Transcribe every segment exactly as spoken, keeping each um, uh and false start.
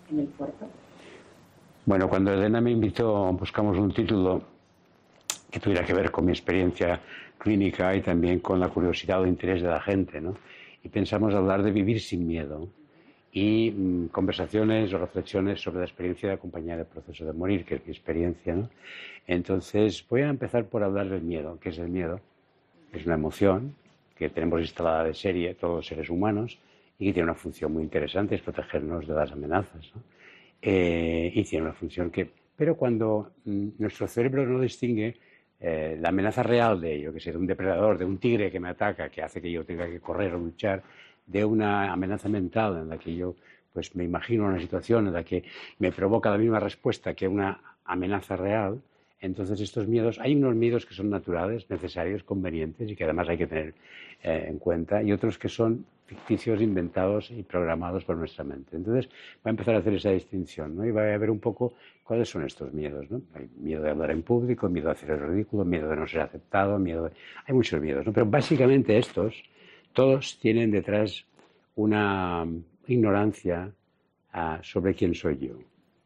en el puerto? Bueno, cuando Elena me invitó, buscamos un título que tuviera que ver con mi experiencia clínica y también con la curiosidad o interés de la gente, ¿no? Y pensamos hablar de vivir sin miedo y mmm, conversaciones o reflexiones sobre la experiencia de acompañar el proceso de morir, que es mi experiencia, ¿no? Entonces, voy a empezar por hablar del miedo. ¿Qué es el miedo? Es una emoción que tenemos instalada de serie todos los seres humanos y que tiene una función muy interesante, es protegernos de las amenazas, ¿no? Eh, y tiene una función que... Pero cuando mmm, nuestro cerebro no distingue eh, la amenaza real de ello, que sea de un depredador, de un tigre que me ataca, que hace que yo tenga que correr o luchar, de una amenaza mental en la que yo pues me imagino una situación en la que me provoca la misma respuesta que una amenaza real, entonces estos miedos, hay unos miedos que son naturales, necesarios, convenientes y que además hay que tener eh, en cuenta, y otros que son ficticios, inventados y programados por nuestra mente. Entonces voy a empezar a hacer esa distinción, ¿no? Y voy a ver un poco cuáles son estos miedos, ¿no? Hay miedo de hablar en público, miedo de hacer el ridículo, miedo de no ser aceptado, miedo de... Hay muchos miedos, ¿no? Pero básicamente estos, todos tienen detrás una ignorancia uh, sobre quién soy yo.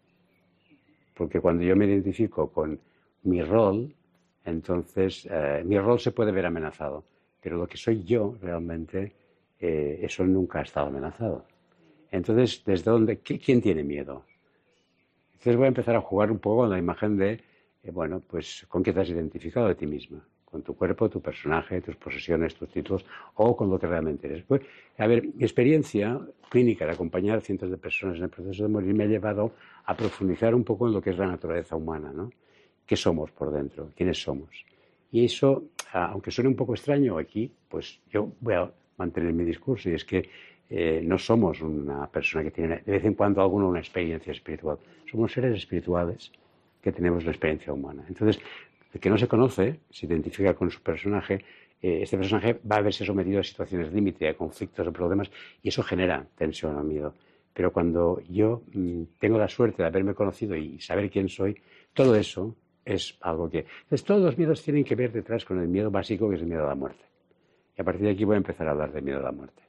Porque cuando yo me identifico con mi rol, entonces eh, mi rol se puede ver amenazado, pero lo que soy yo realmente, eh, eso nunca ha estado amenazado. Entonces, ¿desde dónde? ¿Quién tiene miedo? Entonces voy a empezar a jugar un poco con la imagen de, eh, bueno, pues con qué te has identificado de ti misma, con tu cuerpo, tu personaje, tus posesiones, tus títulos, o con lo que realmente eres. Pues, a ver, mi experiencia clínica de acompañar a cientos de personas en el proceso de morir me ha llevado a profundizar un poco en lo que es la naturaleza humana, ¿no? ¿Qué somos por dentro? ¿Quiénes somos? Y eso, aunque suene un poco extraño aquí, pues yo voy a mantener mi discurso, y es que eh, no somos una persona que tiene de vez en cuando alguna una experiencia espiritual. Somos seres espirituales que tenemos la experiencia humana. Entonces, el que no se conoce, se identifica con su personaje, eh, este personaje va a verse sometido a situaciones límite, a conflictos, a problemas, y eso genera tensión o miedo. Pero cuando yo mmm, tengo la suerte de haberme conocido y saber quién soy, todo eso es algo que... Entonces, todos los miedos tienen que ver detrás con el miedo básico, que es el miedo a la muerte. Y a partir de aquí voy a empezar a hablar del miedo a la muerte.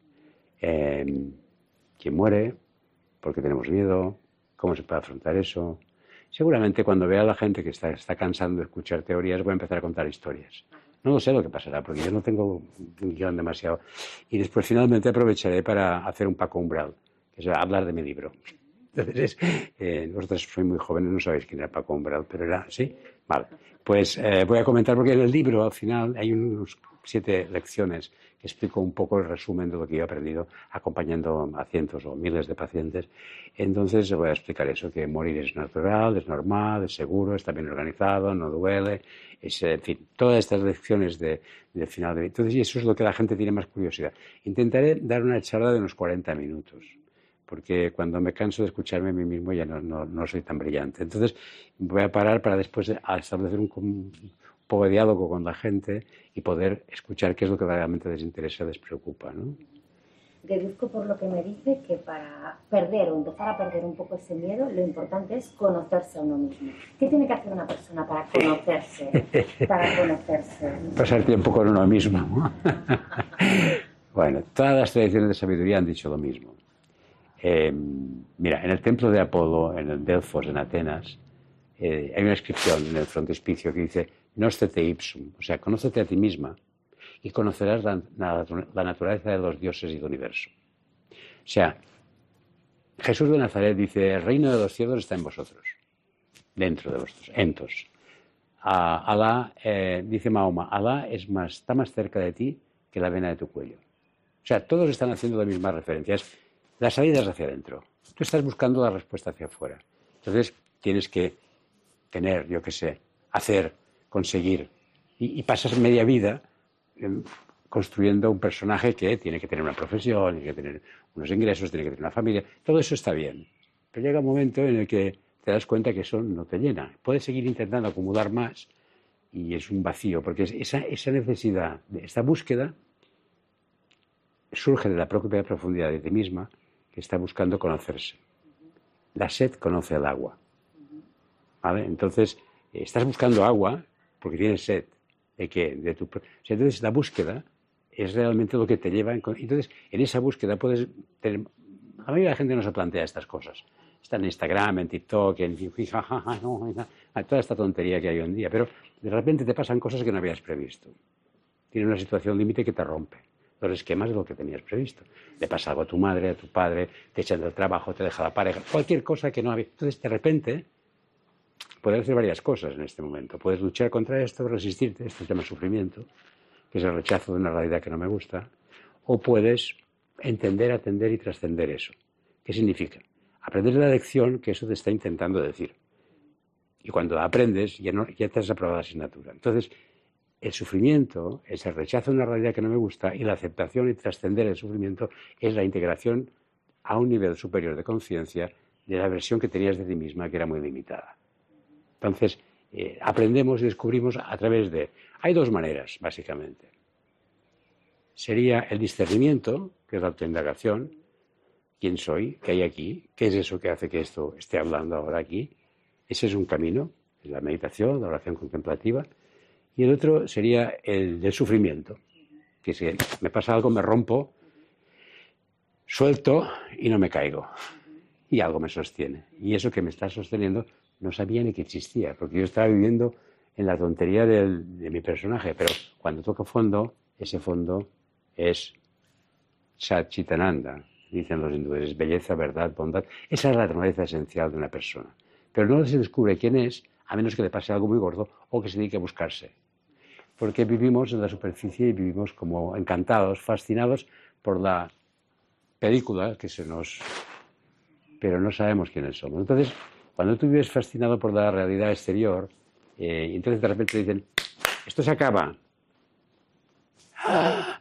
Eh, ¿Quién muere? ¿Por qué tenemos miedo? ¿Cómo se puede afrontar eso? Seguramente cuando vea a la gente que está, está cansando de escuchar teorías, voy a empezar a contar historias. No lo sé lo que pasará, porque yo no tengo un guión demasiado. Y después finalmente aprovecharé para hacer un Paco Umbral, que es hablar de mi libro. Entonces, eh, vosotros sois muy jóvenes, no sabéis quién era Paco Umbral, pero era, ¿sí? Vale. Pues eh, voy a comentar, porque en el libro, al final, hay unos siete lecciones que explico un poco el resumen de lo que yo he aprendido acompañando a cientos o miles de pacientes. Entonces voy a explicar eso, que morir es natural, es normal, es seguro, está bien organizado, no duele, es, en fin, todas estas lecciones de, del final de... Entonces, y eso es lo que la gente tiene más curiosidad. Intentaré dar una charla de unos cuarenta minutos, porque cuando me canso de escucharme a mí mismo ya no, no, no soy tan brillante. Entonces voy a parar para después establecer un, un poco de diálogo con la gente y poder escuchar qué es lo que realmente les interesa, les preocupa, ¿no? Deduzco por lo que me dice que para perder o empezar a perder un poco ese miedo, lo importante es conocerse a uno mismo. ¿Qué tiene que hacer una persona para conocerse? Para conocerse. Pasar tiempo con uno mismo, ¿no? Bueno, todas las tradiciones de sabiduría han dicho lo mismo. Eh, mira, en el templo de Apolo, en el Delfos, en Atenas, eh, hay una inscripción en el frontispicio que dice Nostete ipsum, o sea, conócete a ti misma y conocerás la, la, la naturaleza de los dioses y del universo. O sea, Jesús de Nazaret dice, el reino de los cielos está en vosotros, dentro de vosotros, entos. A Alá, eh, dice Mahoma, Alá es más, está más cerca de ti que la vena de tu cuello. O sea, todos están haciendo las mismas referencias. La salida es hacia adentro. Tú estás buscando la respuesta hacia afuera. Entonces, tienes que tener, yo qué sé, hacer, conseguir. Y, y pasas media vida eh, construyendo un personaje que tiene que tener una profesión, tiene que tener unos ingresos, tiene que tener una familia. Todo eso está bien. Pero llega un momento en el que te das cuenta que eso no te llena. Puedes seguir intentando acumular más y es un vacío, porque esa, esa necesidad, esta búsqueda surge de la propia profundidad de ti misma, que está buscando conocerse. La sed conoce el agua. ¿Vale? Entonces, eh, estás buscando agua porque tienes sed. ¿De qué? De tu... o sea, entonces, la búsqueda es realmente lo que te lleva... En... Entonces, en esa búsqueda puedes tener... La mayoría de la gente no se plantea estas cosas. está en Instagram, en TikTok, en jajaja, no, toda esta tontería que hay hoy en día. Pero de repente te pasan cosas que no habías previsto. Tienes una situación límite que te rompe los esquemas de lo que tenías previsto. Le pasa algo a tu madre, a tu padre, te echan del trabajo, te deja la pareja, cualquier cosa que no había. Entonces, de repente, puedes hacer varias cosas en este momento. Puedes luchar contra esto, resistirte, esto se llama sufrimiento, que es el rechazo de una realidad que no me gusta, o puedes entender, atender y trascender eso. ¿Qué significa? Aprender la lección que eso te está intentando decir. Y cuando la aprendes, ya, no, ya te has aprobado la asignatura. Entonces, el sufrimiento es el rechazo de una realidad que no me gusta y la aceptación y trascender el sufrimiento es la integración a un nivel superior de conciencia de la versión que tenías de ti misma, que era muy limitada. Entonces, eh, aprendemos y descubrimos a través de... Hay dos maneras, básicamente. Sería el discernimiento, que es la autoindagación. ¿Quién soy? ¿Qué hay aquí? ¿Qué es eso que hace que esto esté hablando ahora aquí? Ese es un camino, la meditación, la oración contemplativa. Y el otro sería el del sufrimiento, que si me pasa algo, me rompo, suelto y no me caigo. Y algo me sostiene. Y eso que me está sosteniendo no sabía ni que existía, porque yo estaba viviendo en la tontería del, de mi personaje. Pero cuando toco fondo, ese fondo es Satchitananda, dicen los hindúes, belleza, verdad, bondad. Esa es la naturaleza esencial de una persona. Pero no se descubre quién es, a menos que le pase algo muy gordo o que se dedique a buscarse. Porque vivimos en la superficie y vivimos como encantados, fascinados por la película que se nos... pero no sabemos quiénes somos. Entonces, cuando tú vives fascinado por la realidad exterior, eh, entonces de repente dicen, esto se acaba. ¡Ah!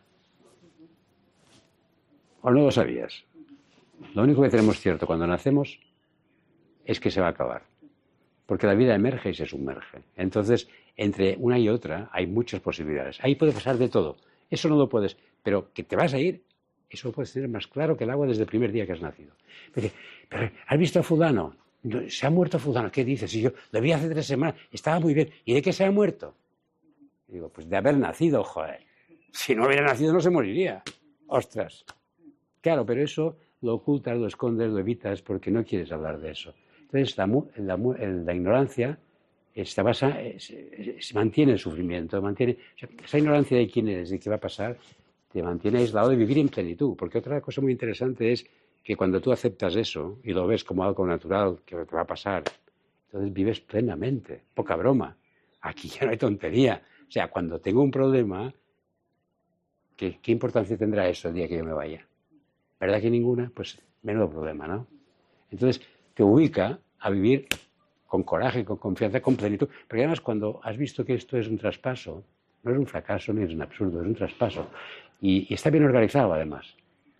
¿O no lo sabías? Lo único que tenemos cierto cuando nacemos es que se va a acabar. Porque la vida emerge y se sumerge. Entonces, entre una y otra hay muchas posibilidades. Ahí puede pasar de todo. Eso no lo puedes. Pero que te vas a ir, eso lo puedes tener más claro que el agua desde el primer día que has nacido. Pero, pero ¿has visto a fulano? Se ha muerto fulano. ¿Qué dices? Y yo lo vi hace tres semanas. Estaba muy bien. ¿Y de qué se ha muerto? Y digo, pues de haber nacido, joder. Si no hubiera nacido no se moriría. Ostras. Claro, pero eso lo ocultas, lo escondes, lo evitas porque no quieres hablar de eso. Entonces, la, la, la ignorancia esta basa, se, se mantiene el sufrimiento, mantiene, o sea, esa ignorancia de quién eres y qué va a pasar, te mantiene aislado de vivir en plenitud. Porque otra cosa muy interesante es que cuando tú aceptas eso y lo ves como algo natural que te va a pasar, entonces vives plenamente, poca broma. Aquí ya no hay tontería. O sea, cuando tengo un problema, ¿qué, qué importancia tendrá eso el día que yo me vaya? ¿Verdad que ninguna? Pues menudo problema, ¿no? Entonces, te ubica a vivir con coraje, con confianza, con plenitud. Porque además, cuando has visto que esto es un traspaso, no es un fracaso ni es un absurdo, es un traspaso. Y, y está bien organizado, además.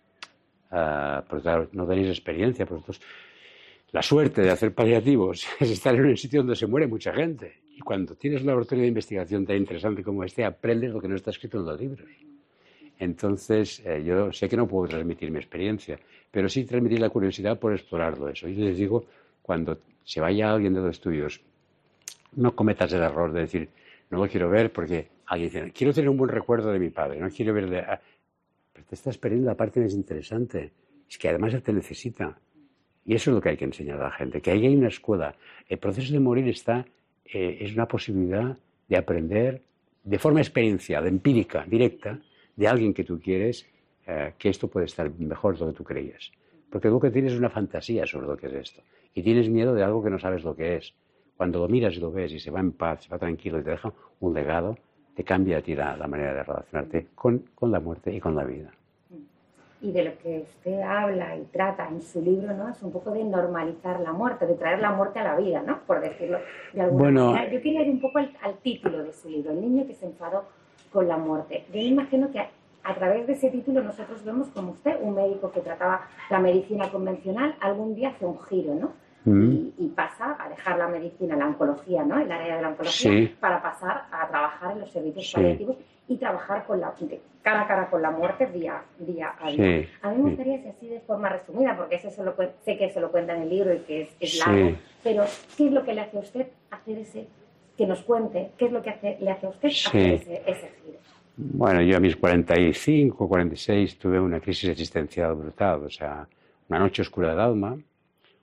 Uh, porque claro, no tenéis experiencia. Vosotros, la suerte de hacer paliativos es estar en un sitio donde se muere mucha gente. Y cuando tienes un laboratorio de investigación tan interesante como este, aprendes lo que no está escrito en los libros. Entonces, eh, yo sé que no puedo transmitir mi experiencia, pero sí transmitir la curiosidad por explorarlo eso. Y les digo, cuando se vaya alguien de los tuyos, no cometas el error de decir, no lo quiero ver porque alguien dice, quiero tener un buen recuerdo de mi padre, no quiero ver de... Ah, pero te estás perdiendo la parte más interesante, es que además él te necesita. Y eso es lo que hay que enseñar a la gente, que ahí hay una escuela. El proceso de morir está, eh, es una posibilidad de aprender de forma experiencial, empírica, directa, de alguien que tú quieres, eh, que esto puede estar mejor de lo que tú creías. Porque lo que tienes es una fantasía sobre lo que es esto. Y tienes miedo de algo que no sabes lo que es. Cuando lo miras y lo ves y se va en paz, se va tranquilo y te deja un legado, te cambia a ti la, la manera de relacionarte con, con la muerte y con la vida. Y de lo que usted habla y trata en su libro, ¿no? Es un poco de normalizar la muerte, de traer la muerte a la vida, ¿no? Por decirlo de alguna bueno, manera. Yo quería ir un poco al, al título de su libro, El niño que se enfadó con la muerte. Yo imagino que a, a través de ese título nosotros vemos como usted, un médico que trataba la medicina convencional, algún día hace un giro, ¿no? Mm. Y, y pasa a dejar la medicina, la oncología, ¿no? El área de la oncología, sí, para pasar a trabajar en los servicios sí. paliativos y trabajar con la, cara a cara con la muerte día, día a día. Sí. A mí me gustaría ser así de forma resumida, porque eso se lo, sé que se lo cuenta en el libro y que es, es largo, sí. pero ¿qué es lo que le hace a usted hacer ese, que nos cuente, qué es lo que hace, le hace a usted sí. hacer ese, ese giro? Bueno, yo a mis cuarenta y cinco, cuarenta y seis tuve una crisis existencial brutal, o sea, una noche oscura del alma,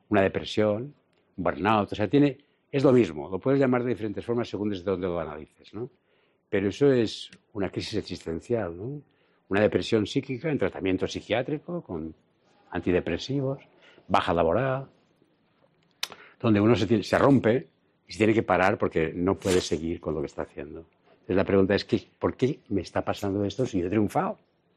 una depresión, un burnout, o sea, tiene, es lo mismo, lo puedes llamar de diferentes formas según desde dónde lo analices, ¿no? Pero eso es una crisis existencial, ¿no? Una depresión psíquica en tratamiento psiquiátrico con antidepresivos, baja laboral, donde uno se, tiene, se rompe y se tiene que parar porque no puede seguir con lo que está haciendo. Entonces la pregunta es, que, ¿por qué me está pasando esto si yo he triunfado?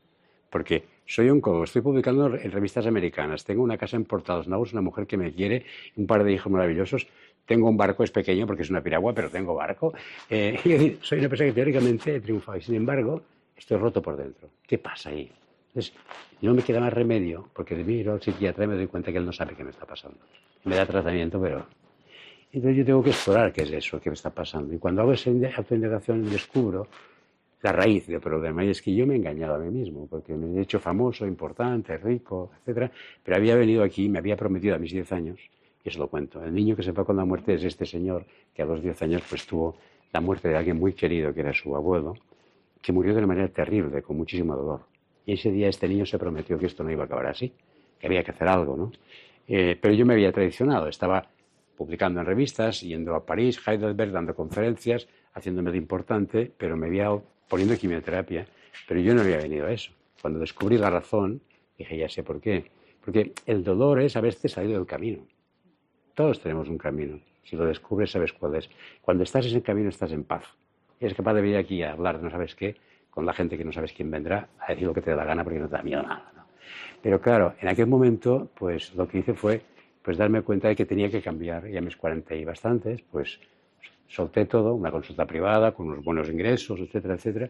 Porque soy oncólogo, estoy publicando en revistas americanas, tengo una casa en Portals Nous, una mujer que me quiere, un par de hijos maravillosos, tengo un barco, es pequeño porque es una piragua, pero tengo barco. Eh, y decir, soy una persona que teóricamente he triunfado y sin embargo estoy roto por dentro. ¿Qué pasa ahí? Entonces, no me queda más remedio, porque de miro al psiquiatra y me doy cuenta que él no sabe qué me está pasando. Me da tratamiento, pero... Entonces yo tengo que explorar qué es eso, qué me está pasando. Y cuando hago esa autoindagación descubro la raíz del problema. Y es que yo me he engañado a mí mismo, porque me he hecho famoso, importante, rico, etcétera. Pero había venido aquí, me había prometido a mis diez años, y eso lo cuento. El niño que se fue con la muerte es este señor, que a los diez años pues tuvo la muerte de alguien muy querido, que era su abuelo, que murió de una manera terrible, con muchísimo dolor. Y ese día este niño se prometió que esto no iba a acabar así, que había que hacer algo, ¿no? Eh, pero yo me había traicionado, estaba publicando en revistas, yendo a París, Heidelberg, dando conferencias, haciéndome de importante, pero me había poniendo quimioterapia, pero yo no había venido a eso. Cuando descubrí la razón, dije, ya sé por qué. Porque el dolor es a veces salir del camino. Todos tenemos un camino. Si lo descubres, sabes cuál es. Cuando estás en ese camino, estás en paz. Eres capaz de venir aquí a hablar de no sabes qué, con la gente que no sabes quién vendrá, a decir lo que te da la gana porque no te da miedo nada, ¿no? Pero claro, en aquel momento, pues lo que hice fue pues darme cuenta de que tenía que cambiar. Y a mis cuarenta y bastantes, pues solté todo, una consulta privada, con unos buenos ingresos, etcétera, etcétera,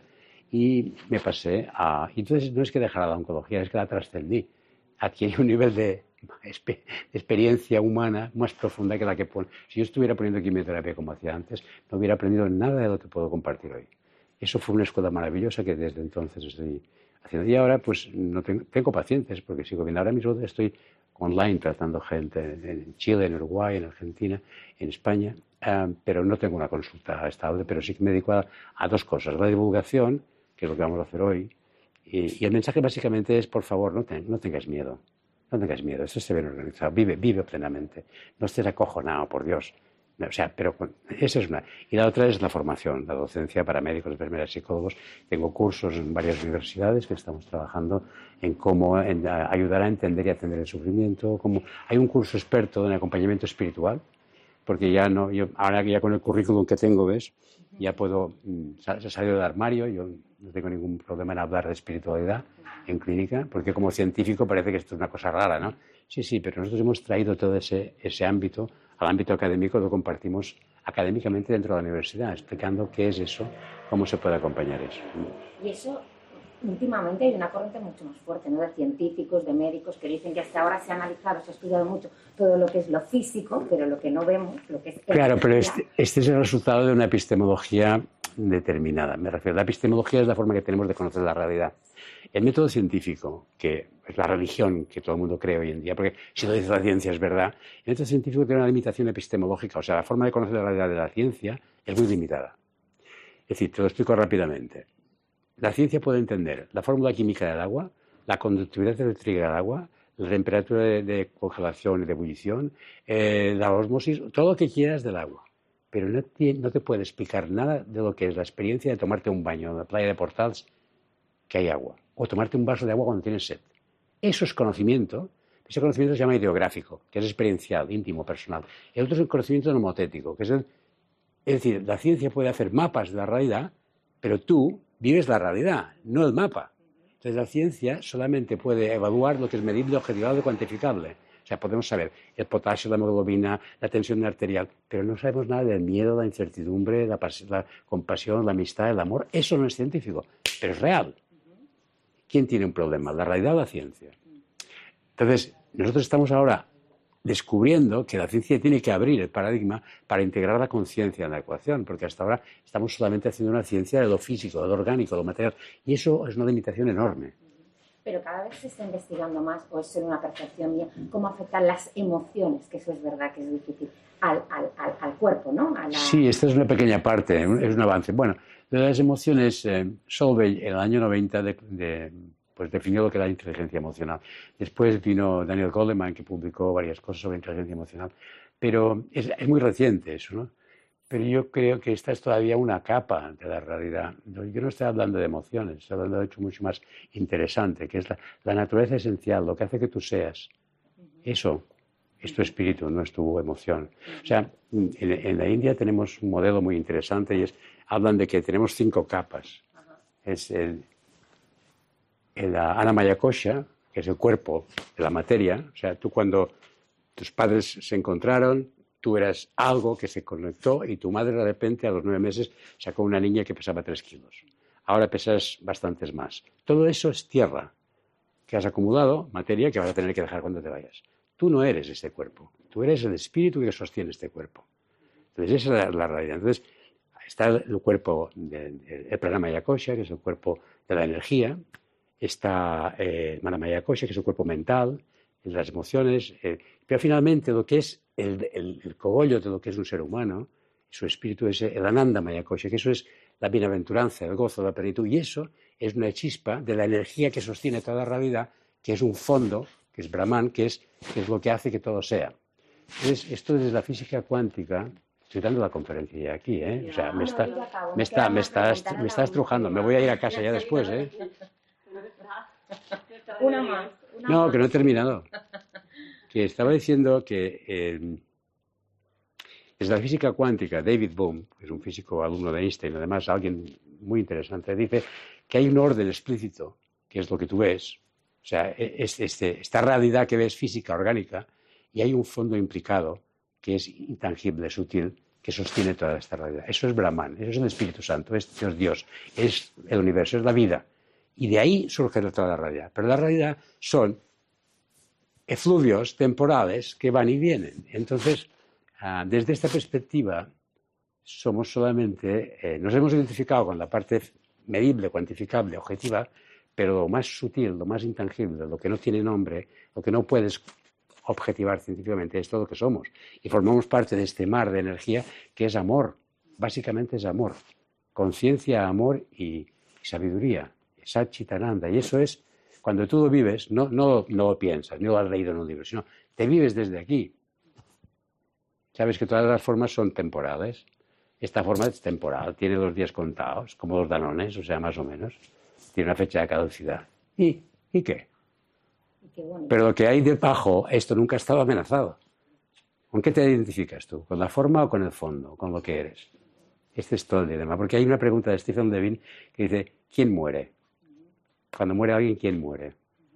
y me pasé a... Y entonces no es que dejara la oncología, es que la trascendí. Adquirí un nivel de, de experiencia humana más profunda que la que pone. Si yo estuviera poniendo quimioterapia como hacía antes, no hubiera aprendido nada de lo que puedo compartir hoy. Eso fue una escuela maravillosa que desde entonces estoy haciendo. Y ahora pues no tengo, tengo pacientes, porque sigo viendo. Ahora mismo estoy online tratando gente en Chile, en Uruguay, en Argentina, en España, um, pero no tengo una consulta estable, pero sí que me dedico a, a dos cosas. La divulgación, que es lo que vamos a hacer hoy, y, y el mensaje básicamente es, por favor, no, te, no tengas miedo, no tengas miedo, esto se ve organizado, vive, vive plenamente, no estés acojonado, por Dios. O sea, pero esa es una. Y la otra es la formación, la docencia para médicos, enfermeras, psicólogos. Tengo cursos en varias universidades que estamos trabajando en cómo en, a, ayudar a entender y atender el sufrimiento. Como, hay un curso experto en acompañamiento espiritual, porque ya no, yo ahora ya con el currículum que tengo, ¿ves? Ya puedo, se ha salido del armario, yo no tengo ningún problema en hablar de espiritualidad en clínica, porque como científico parece que esto es una cosa rara, ¿no? Sí, sí, pero nosotros hemos traído todo ese, ese ámbito al ámbito académico, lo compartimos académicamente dentro de la universidad, explicando qué es eso, cómo se puede acompañar eso. Y eso, últimamente hay una corriente mucho más fuerte, ¿no? De científicos, de médicos, que dicen que hasta ahora se ha analizado, se ha estudiado mucho todo lo que es lo físico, pero lo que no vemos, lo que es... Claro, pero este, este es el resultado de una epistemología determinada. Me refiero, la epistemología es la forma que tenemos de conocer la realidad. El método científico, que es la religión que todo el mundo cree hoy en día, porque si lo dice la ciencia es verdad, el método científico tiene una limitación epistemológica, o sea, la forma de conocer la realidad de la ciencia es muy limitada. Es decir, te lo explico rápidamente. La ciencia puede entender la fórmula química del agua, la conductividad eléctrica del agua, la temperatura de, de congelación y de ebullición, eh, la osmosis, todo lo que quieras del agua. Pero no te, no te puede explicar nada de lo que es la experiencia de tomarte un baño en la playa de Portals, que hay agua, o tomarte un vaso de agua cuando tienes sed. Eso es conocimiento. Ese conocimiento se llama ideográfico, que es experiencial, íntimo, personal. El otro es el conocimiento nomotético, que es el... Es decir, la ciencia puede hacer mapas de la realidad, pero tú vives la realidad, no el mapa. Entonces la ciencia solamente puede evaluar lo que es medible, objetivable y cuantificable. O sea, podemos saber el potasio, la hemoglobina, la tensión arterial, pero no sabemos nada del miedo, la incertidumbre, la, la compasión, la amistad, el amor. Eso no es científico, pero es real. ¿Quién tiene un problema? ¿La realidad o la ciencia? Entonces, nosotros estamos ahora descubriendo que la ciencia tiene que abrir el paradigma para integrar la conciencia en la ecuación, porque hasta ahora estamos solamente haciendo una ciencia de lo físico, de lo orgánico, de lo material, y eso es una limitación enorme. Pero cada vez se está investigando más, o es solo una percepción mía, cómo afectan las emociones, que eso es verdad que es difícil, al, al, al, al cuerpo, ¿no? A la... Sí, esta es una pequeña parte, es un avance. Bueno, de las emociones, eh, Solvay en el año noventa de, de, pues definió lo que era la inteligencia emocional. Después vino Daniel Goleman, que publicó varias cosas sobre inteligencia emocional. Pero es, es muy reciente eso, ¿no? Pero yo creo que esta es todavía una capa de la realidad. Yo no estoy hablando de emociones, estoy hablando de hecho mucho más interesante, que es la, la naturaleza esencial, lo que hace que tú seas. Eso es tu espíritu, no es tu emoción. O sea, en, en la India tenemos un modelo muy interesante y es, hablan de que tenemos cinco capas. Es el, el Annamaya Kosha, que es el cuerpo de la materia. O sea, tú cuando tus padres se encontraron, tú eras algo que se conectó y tu madre de repente a los nueve meses sacó una niña que pesaba tres kilos. Ahora pesas bastantes más. Todo eso es tierra que has acumulado, materia que vas a tener que dejar cuando te vayas. Tú no eres este cuerpo, tú eres el espíritu que sostiene este cuerpo. Entonces esa es la, la realidad. Entonces está el cuerpo del de, Pranamaya Kosha, que es el cuerpo de la energía, está eh, Manamaya Kosha, que es el cuerpo mental, las emociones, eh, pero finalmente lo que es el, el, el cogollo de lo que es un ser humano, su espíritu es el Ananda Maya Kosha, que eso es la bienaventuranza, el gozo, la plenitud, y eso es una chispa de la energía que sostiene toda la realidad, que es un fondo, que es Brahman, que es, que es lo que hace que todo sea. Entonces, esto desde la física cuántica, estoy dando la conferencia ya aquí, ¿eh? O sea, me está, me está, me está, me está estrujando, me voy a ir a casa ya después, ¿eh? Una más. Una no, más. que no he terminado. Que estaba diciendo que eh, desde la física cuántica, David Bohm, que es un físico alumno de Einstein, además alguien muy interesante, dice que hay un orden explícito, que es lo que tú ves, o sea, es, este, esta realidad que ves física, orgánica, y hay un fondo implicado que es intangible, sutil, que sostiene toda esta realidad. Eso es Brahman, eso es el Espíritu Santo, es Dios, Dios, es el universo, es la vida. Y de ahí surge toda la realidad. Pero la realidad son efluvios temporales que van y vienen. Entonces, uh, desde esta perspectiva, somos solamente, eh, nos hemos identificado con la parte medible, cuantificable, objetiva, pero lo más sutil, lo más intangible, lo que no tiene nombre, lo que no puedes objetivar científicamente, es todo lo que somos. Y formamos parte de este mar de energía que es amor. Básicamente es amor. Conciencia, amor y, y sabiduría. Satchitananda. Y eso es, cuando tú lo vives, no, no, no lo piensas, no lo has leído en un libro, sino te vives desde aquí. Sabes que todas las formas son temporales. Esta forma es temporal, tiene los días contados, como los danones, o sea, más o menos. Tiene una fecha de caducidad. ¿Y, ¿y qué? Qué bonito. Pero lo que hay debajo, esto nunca ha estado amenazado. ¿Con qué te identificas tú? ¿Con la forma o con el fondo? ¿Con lo que eres? Este es todo el dilema. Porque hay una pregunta de Stephen Levine que dice, ¿quién muere? Cuando muere alguien, ¿quién muere?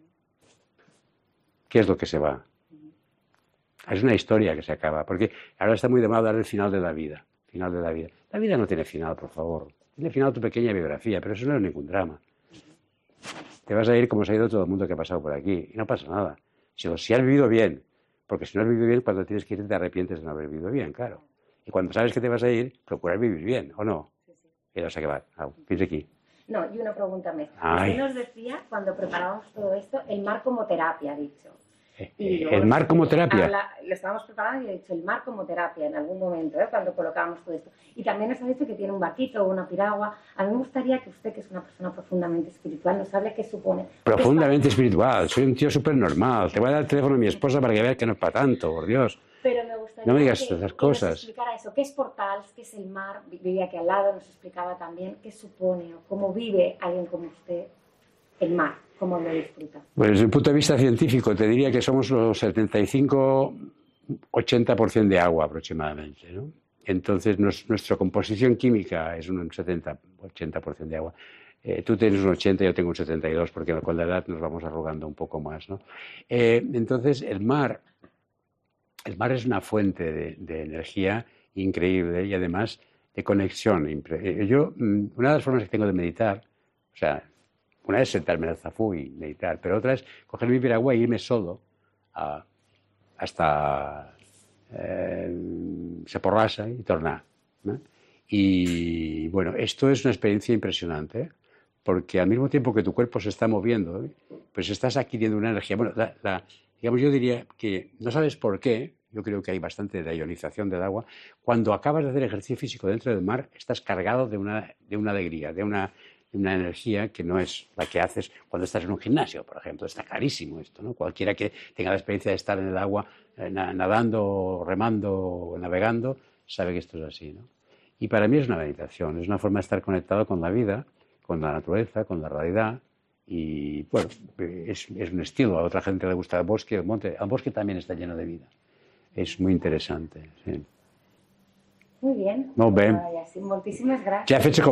¿Qué es lo que se va? Es una historia que se acaba. Porque ahora está muy de moda hablar del final de la vida. Final de la vida. La vida no tiene final, por favor. Tiene final tu pequeña biografía, pero eso no es ningún drama. Te vas a ir como se ha ido todo el mundo que ha pasado por aquí. Y no pasa nada. Si, si has vivido bien. Porque si no has vivido bien, cuando tienes que ir te arrepientes de no haber vivido bien, claro. Y cuando sabes que te vas a ir, procurar vivir bien, ¿o no? Sí, sí. Y vas a acabar. Ah, piensa aquí. No, y una pregunta más. Ay. Usted nos decía, cuando preparábamos todo esto, el mar como terapia, ha dicho. Y luego, ¿el mar como terapia? Habla, lo estábamos preparando y le he dicho el mar como terapia en algún momento, ¿eh? Cuando colocábamos todo esto. Y también nos ha dicho que tiene un barquito o una piragua. A mí me gustaría que usted, que es una persona profundamente espiritual, nos hable qué supone. Profundamente espiritual. Soy un tío súper normal. Te voy a dar el teléfono a mi esposa para que veas que no es para tanto, por Dios. Pero me gustaría no me digas que, esas que cosas. nos explicara eso. ¿Qué es Portals? ¿Qué es el mar? Vivía aquí al lado, nos explicaba también qué supone o cómo vive alguien como usted el mar, cómo lo disfruta. Pues desde el punto de vista científico te diría que somos los setenta y cinco a ochenta por ciento de agua aproximadamente, ¿no? Entonces nos, nuestra composición química es un setenta a ochenta por ciento de agua. Eh, tú tienes un ochenta, yo tengo un setenta y dos, porque con la edad nos vamos arrugando un poco más, ¿no? Eh, entonces el mar, el mar es una fuente de, de energía increíble y además de conexión. Yo, una de las formas que tengo de meditar, o sea, una es sentarme en el zafú y meditar, pero otra es coger mi piragua e irme solo a, hasta eh, Seporrasa y tornar, ¿no? Y bueno, esto es una experiencia impresionante, porque al mismo tiempo que tu cuerpo se está moviendo, ¿eh? pues estás adquiriendo una energía. Bueno, la, la, digamos, yo diría que no sabes por qué, yo creo que hay bastante de ionización del agua. Cuando acabas de hacer ejercicio físico dentro del mar, estás cargado de una, de una alegría, de una... una energía que no es la que haces cuando estás en un gimnasio, por ejemplo. Está clarísimo esto, ¿no? Cualquiera que tenga la experiencia de estar en el agua eh, nadando, remando, navegando, sabe que esto es así, ¿no? Y para mí es una meditación, es una forma de estar conectado con la vida, con la naturaleza, con la realidad. Y bueno, es, es un estilo. A otra gente le gusta el bosque, el monte. El bosque también está lleno de vida. Es muy interesante, sí. Muy bien. Molt bé. Ai, sí, moltíssimes gràcies. Ja ha fet